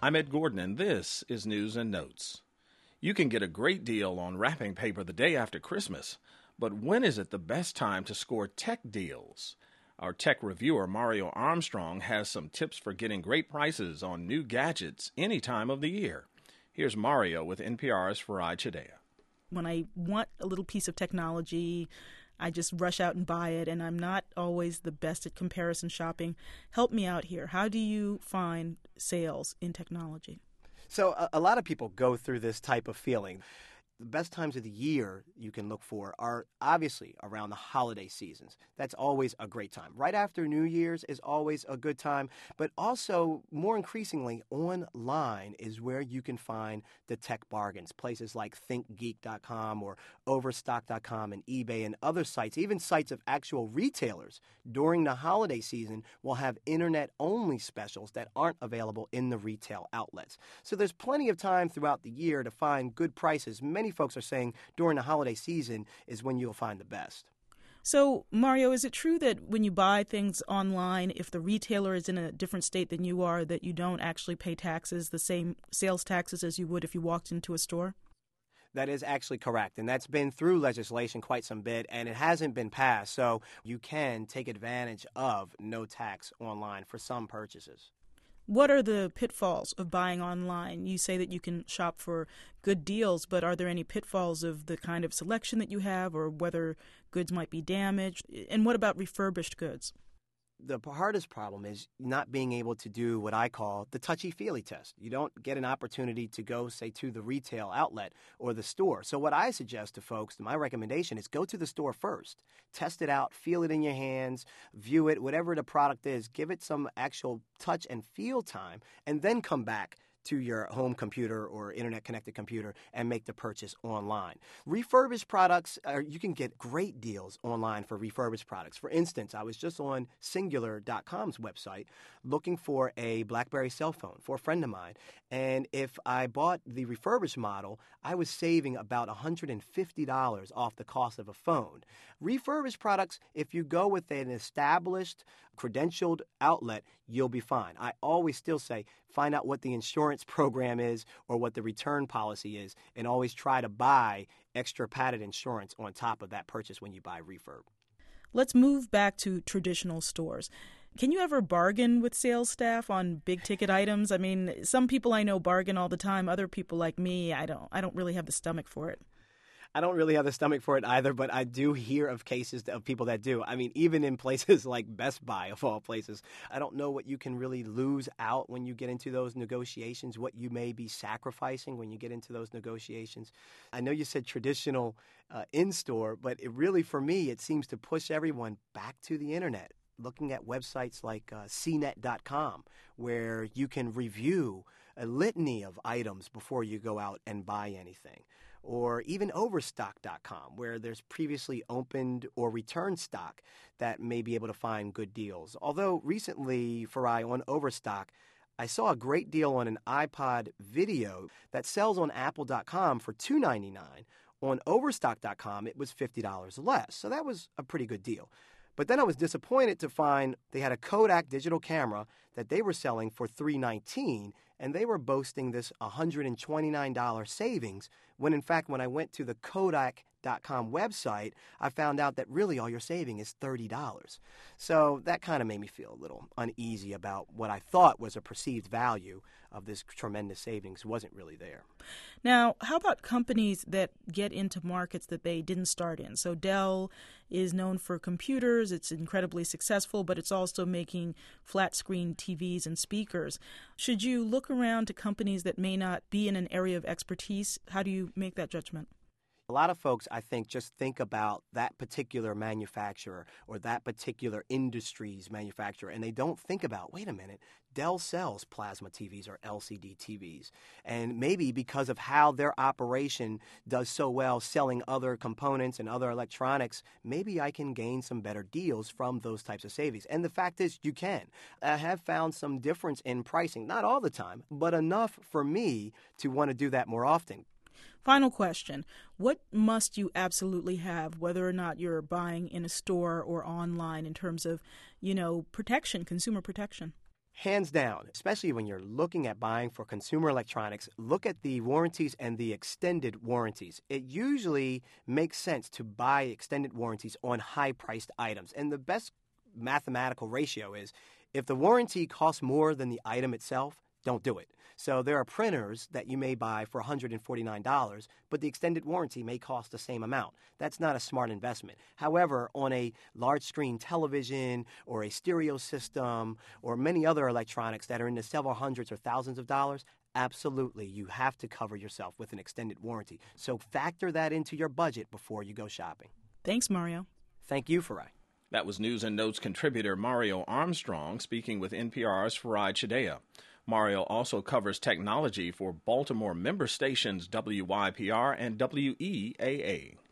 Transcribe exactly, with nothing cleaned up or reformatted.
I'm Ed Gordon, and this is News and Notes. You can get a great deal on wrapping paper the day after Christmas, but when is it the best time to score tech deals? Our tech reviewer, Mario Armstrong, has some tips for getting great prices on new gadgets any time of the year. Here's Mario with N P R's Farai Chideya. When I want a little piece of technology, I just rush out and buy it, and I'm not always the best at comparison shopping. Help me out here. How do you find sales in technology? So a, a lot of people go through this type of feeling. The best times of the year you can look for are obviously around the holiday seasons. That's always a great time. Right after New Year's is always a good time, but also more increasingly online is where you can find the tech bargains. Places like think geek dot com or overstock dot com and eBay and other sites, even sites of actual retailers during the holiday season will have internet-only specials that aren't available in the retail outlets. So there's plenty of time throughout the year to find good prices. Many folks are saying during the holiday season is when you'll find the best. So, Mario, is it true that when you buy things online, if the retailer is in a different state than you are, that you don't actually pay taxes, the same sales taxes as you would if you walked into a store? That is actually correct, and that's been through legislation quite some bit, and it hasn't been passed, so you can take advantage of no tax online for some purchases. What are the pitfalls of buying online? You say that you can shop for good deals, but are there any pitfalls of the kind of selection that you have or whether goods might be damaged? And what about refurbished goods? The hardest problem is not being able to do what I call the touchy-feely test. You don't get an opportunity to go, say, to the retail outlet or the store. So what I suggest to folks, my recommendation is go to the store first. Test it out, feel it in your hands, view it, whatever the product is, give it some actual touch and feel time, and then come back to your home computer or internet-connected computer and make the purchase online. Refurbished products, uh, you can get great deals online for refurbished products. For instance, I was just on Cingular dot com's website looking for a BlackBerry cell phone for a friend of mine, and if I bought the refurbished model, I was saving about one hundred fifty dollars off the cost of a phone. Refurbished products, if you go with an established, credentialed outlet, you'll be fine. I always still say find out what the insurance program is or what the return policy is, and always try to buy extra padded insurance on top of that purchase when you buy refurb. Let's move back to traditional stores. Can you ever bargain with sales staff on big ticket items? I mean, some people I know bargain all the time. Other people like me, I don't I don't really have the stomach for it. I don't really have the stomach for it either, but I do hear of cases of people that do. I mean, even in places like Best Buy, of all places, I don't know what you can really lose out when you get into those negotiations, what you may be sacrificing when you get into those negotiations. I know you said traditional uh, in-store, but it really, for me, it seems to push everyone back to the internet, looking at websites like uh, C net dot com, where you can review a litany of items before you go out and buy anything. Or even overstock dot com, where there's previously opened or returned stock that may be able to find good deals. Although recently, Farai, on Overstock, I saw a great deal on an iPod video that sells on apple dot com for two dollars and ninety-nine cents. On overstock dot com, it was fifty dollars less, so that was a pretty good deal. But then I was disappointed to find they had a Kodak digital camera that they were selling for three dollars and nineteen cents, and they were boasting this one hundred twenty-nine dollars savings, when in fact when I went to the Kodak dot com website, I found out that really all you're saving is thirty dollars. So that kind of made me feel a little uneasy about what I thought was a perceived value of this tremendous savings wasn't really there. Now, how about companies that get into markets that they didn't start in? So Dell is known for computers. It's incredibly successful, but it's also making flat-screen T Vs and speakers. Should you look around to companies that may not be in an area of expertise? How do you make that judgment? A lot of folks, I think, just think about that particular manufacturer or that particular industry's manufacturer, and they don't think about, wait a minute, Dell sells plasma T Vs or L C D T Vs. And maybe because of how their operation does so well selling other components and other electronics, maybe I can gain some better deals from those types of savings. And the fact is, you can. I have found some difference in pricing, not all the time, but enough for me to want to do that more often. Final question. What must you absolutely have, whether or not you're buying in a store or online, in terms of, you know, protection, consumer protection? Hands down, especially when you're looking at buying for consumer electronics, look at the warranties and the extended warranties. It usually makes sense to buy extended warranties on high-priced items. And the best mathematical ratio is if the warranty costs more than the item itself, don't do it. So there are printers that you may buy for one hundred forty-nine dollars, but the extended warranty may cost the same amount. That's not a smart investment. However, on a large screen television or a stereo system or many other electronics that are in the several hundreds or thousands of dollars, absolutely, you have to cover yourself with an extended warranty. So factor that into your budget before you go shopping. Thanks, Mario. Thank you, Farai. That was News and Notes contributor Mario Armstrong speaking with N P R's Farai Chideya. Mario also covers technology for Baltimore member stations W Y P R and W E A A.